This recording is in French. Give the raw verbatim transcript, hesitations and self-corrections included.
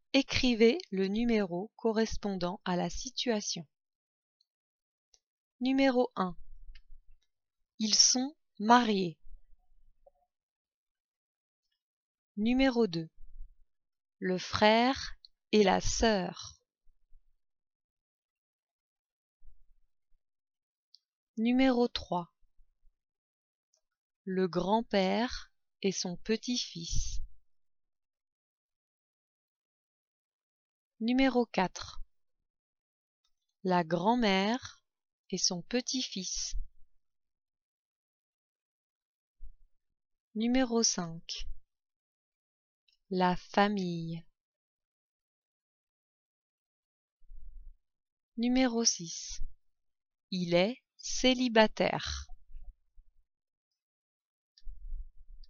Écrivez le numéro correspondant à la situation. Numéro un. Ils sont mariés. Numéro deux. Le frère et la sœur. Numéro trois. Le grand-père et son petit-fils. Numéro quatre. La grand-mère et son petit-fils. Numéro cinq. La famille. Numéro six. Il est célibataire.